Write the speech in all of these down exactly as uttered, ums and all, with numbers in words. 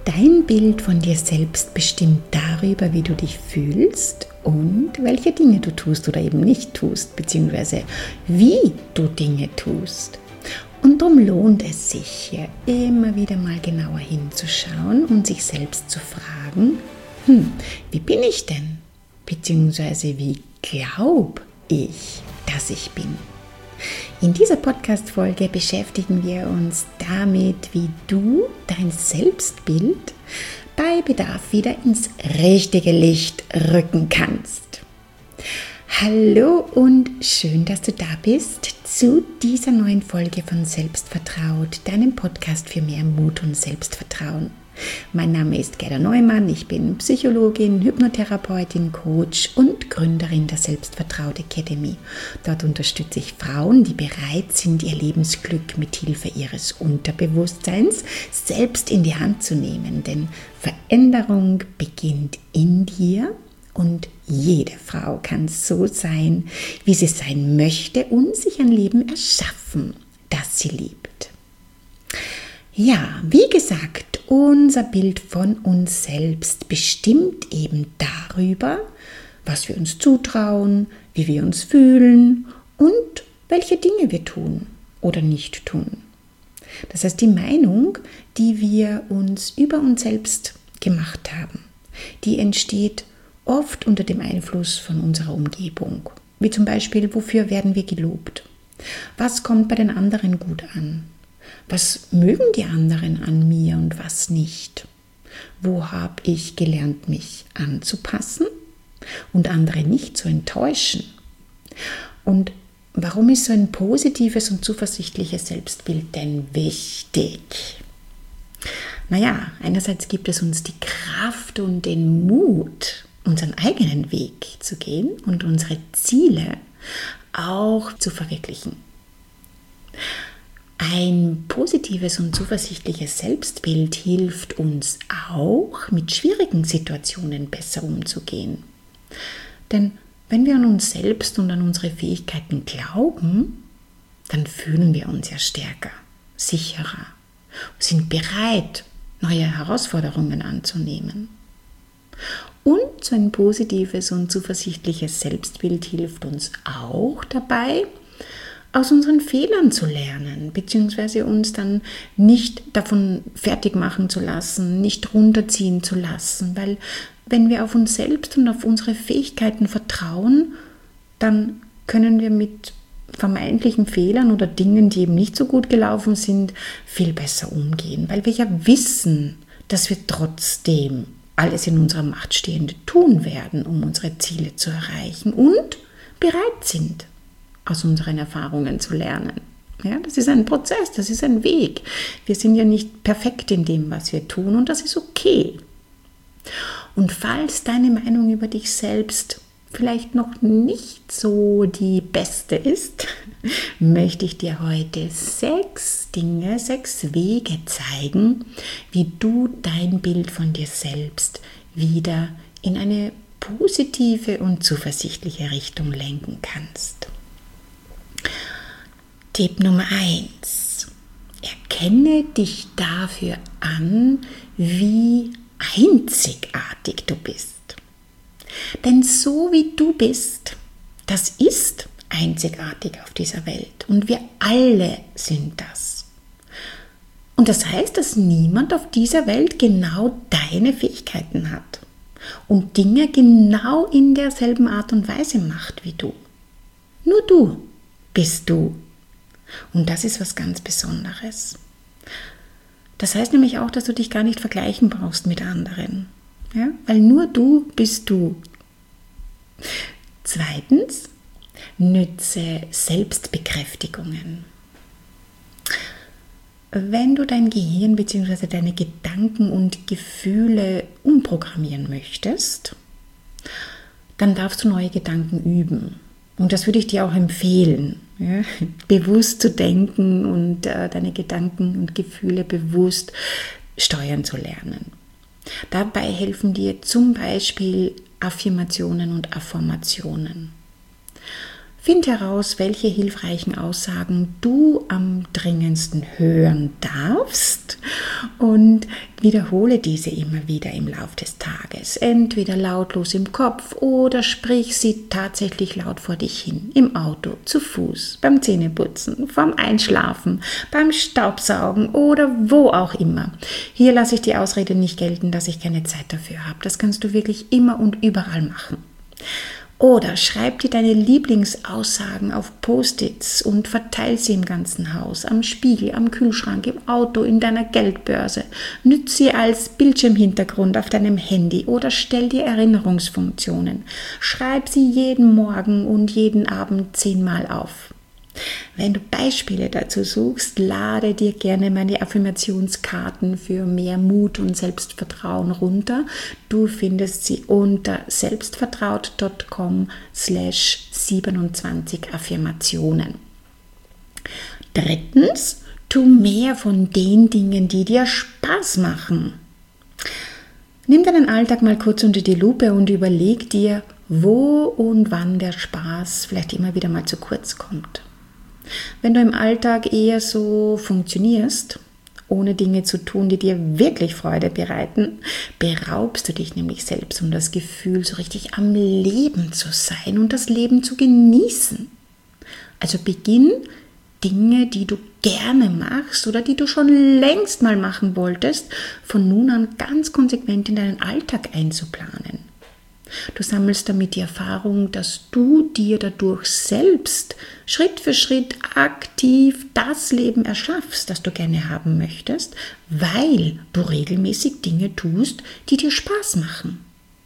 Dein Bild von dir selbst bestimmt darüber, wie du dich fühlst und welche Dinge du tust oder eben nicht tust, beziehungsweise wie du Dinge tust. Und darum lohnt es sich, hier immer wieder mal genauer hinzuschauen und sich selbst zu fragen, hm, wie bin ich denn? Beziehungsweise wie glaube ich, dass ich bin? In dieser Podcast-Folge beschäftigen wir uns damit, wie du dein Selbstbild bei Bedarf wieder ins richtige Licht rücken kannst. Hallo und schön, dass du da bist zu dieser neuen Folge von Selbstvertraut, deinem Podcast für mehr Mut und Selbstvertrauen. Mein Name ist Gerda Neumann, ich bin Psychologin, Hypnotherapeutin, Coach und Gründerin der Selbstvertraut Academy. Dort unterstütze ich Frauen, die bereit sind, ihr Lebensglück mit Hilfe ihres Unterbewusstseins selbst in die Hand zu nehmen. Denn Veränderung beginnt in dir und jede Frau kann so sein, wie sie sein möchte und sich ein Leben erschaffen, das sie liebt. Ja, wie gesagt, unser Bild von uns selbst bestimmt eben darüber, was wir uns zutrauen, wie wir uns fühlen und welche Dinge wir tun oder nicht tun. Das heißt, die Meinung, die wir uns über uns selbst gemacht haben, die entsteht oft unter dem Einfluss von unserer Umgebung. Wie zum Beispiel, wofür werden wir gelobt? Was kommt bei den anderen gut an? Was mögen die anderen an mir und was nicht? Wo habe ich gelernt, mich anzupassen und andere nicht zu enttäuschen? Und warum ist so ein positives und zuversichtliches Selbstbild denn wichtig? Naja, einerseits gibt es uns die Kraft und den Mut, unseren eigenen Weg zu gehen und unsere Ziele auch zu verwirklichen. Ein positives und zuversichtliches Selbstbild hilft uns auch, mit schwierigen Situationen besser umzugehen. Denn wenn wir an uns selbst und an unsere Fähigkeiten glauben, dann fühlen wir uns ja stärker, sicherer, sind bereit, neue Herausforderungen anzunehmen. Und so ein positives und zuversichtliches Selbstbild hilft uns auch dabei, aus unseren Fehlern zu lernen, beziehungsweise uns dann nicht davon fertig machen zu lassen, nicht runterziehen zu lassen, weil wenn wir auf uns selbst und auf unsere Fähigkeiten vertrauen, dann können wir mit vermeintlichen Fehlern oder Dingen, die eben nicht so gut gelaufen sind, viel besser umgehen, weil wir ja wissen, dass wir trotzdem alles in unserer Macht Stehende tun werden, um unsere Ziele zu erreichen und bereit sind, aus unseren Erfahrungen zu lernen. Ja, das ist ein Prozess, das ist ein Weg. Wir sind ja nicht perfekt in dem, was wir tun und das ist okay. Und falls deine Meinung über dich selbst vielleicht noch nicht so die beste ist, möchte ich dir heute sechs Dinge, sechs Wege zeigen, wie du dein Bild von dir selbst wieder in eine positive und zuversichtliche Richtung lenken kannst. Tipp Nummer eins. Erkenne dich dafür an, wie einzigartig du bist. Denn so wie du bist, das ist einzigartig auf dieser Welt. Und wir alle sind das. Und das heißt, dass niemand auf dieser Welt genau deine Fähigkeiten hat und Dinge genau in derselben Art und Weise macht wie du. Nur du bist du. Und das ist was ganz Besonderes. Das heißt nämlich auch, dass du dich gar nicht vergleichen brauchst mit anderen. Ja? Weil nur du bist du. Zweitens, nütze Selbstbekräftigungen. Wenn du dein Gehirn bzw. deine Gedanken und Gefühle umprogrammieren möchtest, dann darfst du neue Gedanken üben. Und das würde ich dir auch empfehlen, ja, bewusst zu denken und äh, deine Gedanken und Gefühle bewusst steuern zu lernen. Dabei helfen dir zum Beispiel Affirmationen und Affirmationen. Find heraus, welche hilfreichen Aussagen du am dringendsten hören darfst Und wiederhole diese immer wieder im Laufe des Tages, entweder lautlos im Kopf oder sprich sie tatsächlich laut vor dich hin, im Auto, zu Fuß, beim Zähneputzen, vorm Einschlafen, beim Staubsaugen oder wo auch immer. Hier lasse ich die Ausrede nicht gelten, dass ich keine Zeit dafür habe. Das kannst du wirklich immer und überall machen. Oder schreib dir deine Lieblingsaussagen auf Post-its und verteile sie im ganzen Haus, am Spiegel, am Kühlschrank, im Auto, in deiner Geldbörse. Nütze sie als Bildschirmhintergrund auf deinem Handy oder stell dir Erinnerungsfunktionen. Schreib sie jeden Morgen und jeden Abend zehnmal auf. Wenn du Beispiele dazu suchst, lade dir gerne meine Affirmationskarten für mehr Mut und Selbstvertrauen runter. Du findest sie unter selbstvertraut punkt com slash siebenundzwanzig Affirmationen. Drittens, tu mehr von den Dingen, die dir Spaß machen. Nimm deinen Alltag mal kurz unter die Lupe und überleg dir, wo und wann der Spaß vielleicht immer wieder mal zu kurz kommt. Wenn du im Alltag eher so funktionierst, ohne Dinge zu tun, die dir wirklich Freude bereiten, beraubst du dich nämlich selbst um das Gefühl, so richtig am Leben zu sein und das Leben zu genießen. Also beginn Dinge, die du gerne machst oder die du schon längst mal machen wolltest, von nun an ganz konsequent in deinen Alltag einzuplanen. Du sammelst damit die Erfahrung, dass du dir dadurch selbst Schritt für Schritt aktiv das Leben erschaffst, das du gerne haben möchtest, weil du regelmäßig Dinge tust, die dir Spaß machen.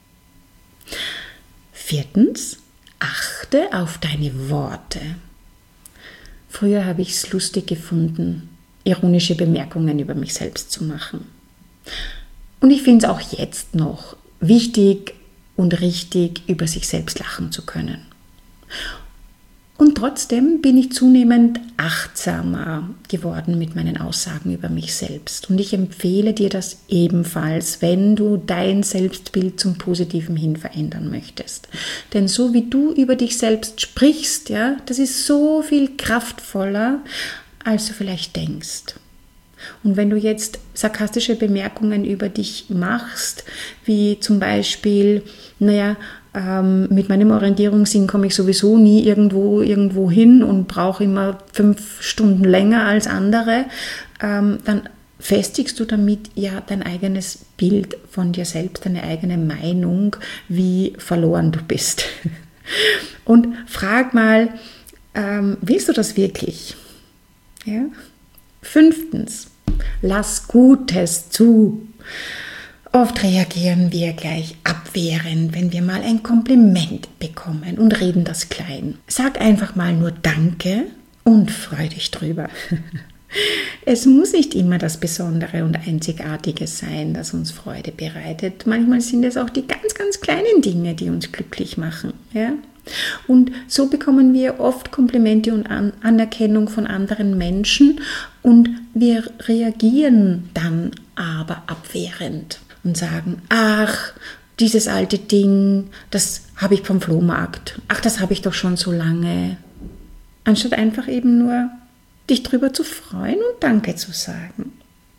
Viertens, achte auf deine Worte. Früher habe ich es lustig gefunden, ironische Bemerkungen über mich selbst zu machen. Und ich finde es auch jetzt noch wichtig und richtig, über sich selbst lachen zu können. Und trotzdem bin ich zunehmend achtsamer geworden mit meinen Aussagen über mich selbst. Und ich empfehle dir das ebenfalls, wenn du dein Selbstbild zum Positiven hin verändern möchtest. Denn so wie du über dich selbst sprichst, ja, das ist so viel kraftvoller, als du vielleicht denkst. Und wenn du jetzt sarkastische Bemerkungen über dich machst, wie zum Beispiel, naja, ähm, mit meinem Orientierungssinn komme ich sowieso nie irgendwo, irgendwo hin und brauche immer fünf Stunden länger als andere, ähm, dann festigst du damit ja dein eigenes Bild von dir selbst, deine eigene Meinung, wie verloren du bist. Und frag mal, ähm, willst du das wirklich? Ja? Fünftens, lass Gutes zu. Oft reagieren wir gleich abwehrend, wenn wir mal ein Kompliment bekommen und reden das klein. Sag einfach mal nur Danke und freu dich drüber. Es muss nicht immer das Besondere und Einzigartige sein, das uns Freude bereitet. Manchmal sind es auch die ganz, ganz kleinen Dinge, die uns glücklich machen. Ja? Und so bekommen wir oft Komplimente und An- Anerkennung von anderen Menschen und wir reagieren dann aber abwehrend und sagen, ach, dieses alte Ding, das habe ich vom Flohmarkt, ach, das habe ich doch schon so lange. Anstatt einfach eben nur dich drüber zu freuen und Danke zu sagen.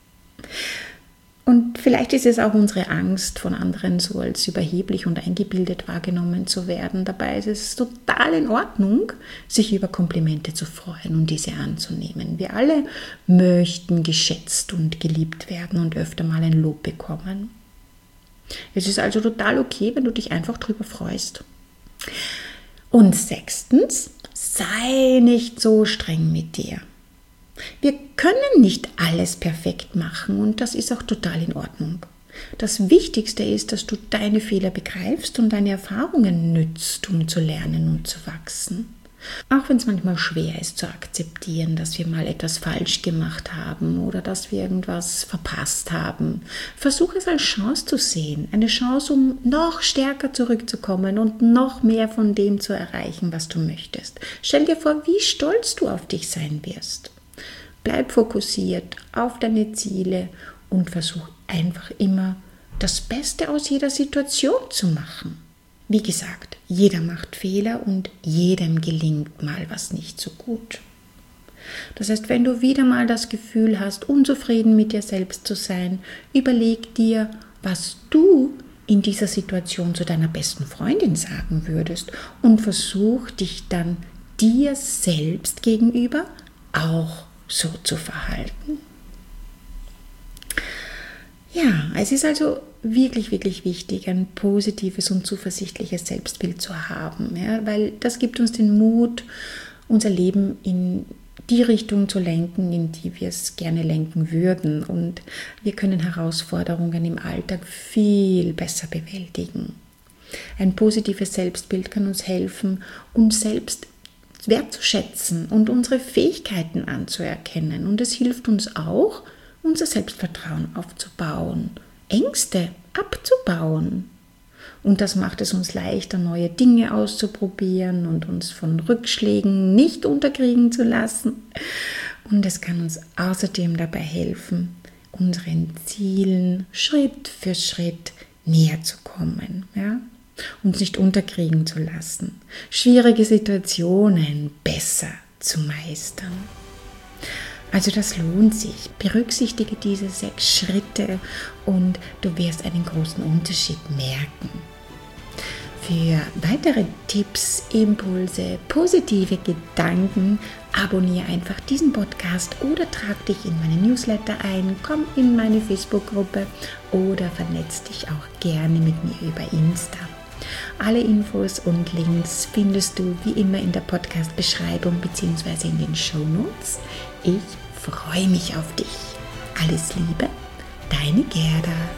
Und vielleicht ist es auch unsere Angst, von anderen so als überheblich und eingebildet wahrgenommen zu werden. Dabei ist es total in Ordnung, sich über Komplimente zu freuen und diese anzunehmen. Wir alle möchten geschätzt und geliebt werden und öfter mal ein Lob bekommen. Es ist also total okay, wenn du dich einfach drüber freust. Und sechstens, sei nicht so streng mit dir. Wir können nicht alles perfekt machen und das ist auch total in Ordnung. Das Wichtigste ist, dass du deine Fehler begreifst und deine Erfahrungen nützt, um zu lernen und zu wachsen. Auch wenn es manchmal schwer ist zu akzeptieren, dass wir mal etwas falsch gemacht haben oder dass wir irgendwas verpasst haben. Versuch es als Chance zu sehen, eine Chance, um noch stärker zurückzukommen und noch mehr von dem zu erreichen, was du möchtest. Stell dir vor, wie stolz du auf dich sein wirst. Bleib fokussiert auf deine Ziele und versuch einfach immer das Beste aus jeder Situation zu machen. Wie gesagt, jeder macht Fehler und jedem gelingt mal was nicht so gut. Das heißt, wenn du wieder mal das Gefühl hast, unzufrieden mit dir selbst zu sein, überleg dir, was du in dieser Situation zu deiner besten Freundin sagen würdest und versuch dich dann dir selbst gegenüber auch so zu verhalten. Ja, es ist also wirklich, wirklich wichtig, ein positives und zuversichtliches Selbstbild zu haben, ja, weil das gibt uns den Mut, unser Leben in die Richtung zu lenken, in die wir es gerne lenken würden. Und wir können Herausforderungen im Alltag viel besser bewältigen. Ein positives Selbstbild kann uns helfen, uns selbst wertzuschätzen und unsere Fähigkeiten anzuerkennen. Und es hilft uns auch, unser Selbstvertrauen aufzubauen, Ängste abzubauen. Und das macht es uns leichter, neue Dinge auszuprobieren und uns von Rückschlägen nicht unterkriegen zu lassen. Und es kann uns außerdem dabei helfen, unseren Zielen Schritt für Schritt näher zu kommen, ja? Uns nicht unterkriegen zu lassen, schwierige Situationen besser zu meistern. Also das lohnt sich. Berücksichtige diese sechs Schritte und du wirst einen großen Unterschied merken. Für weitere Tipps, Impulse, positive Gedanken, abonniere einfach diesen Podcast oder trag dich in meine Newsletter ein, komm in meine Facebook-Gruppe oder vernetz dich auch gerne mit mir über Insta. Alle Infos und Links findest du wie immer in der Podcast-Beschreibung bzw. in den Shownotes. Ich freue mich auf dich. Alles Liebe, deine Gerda.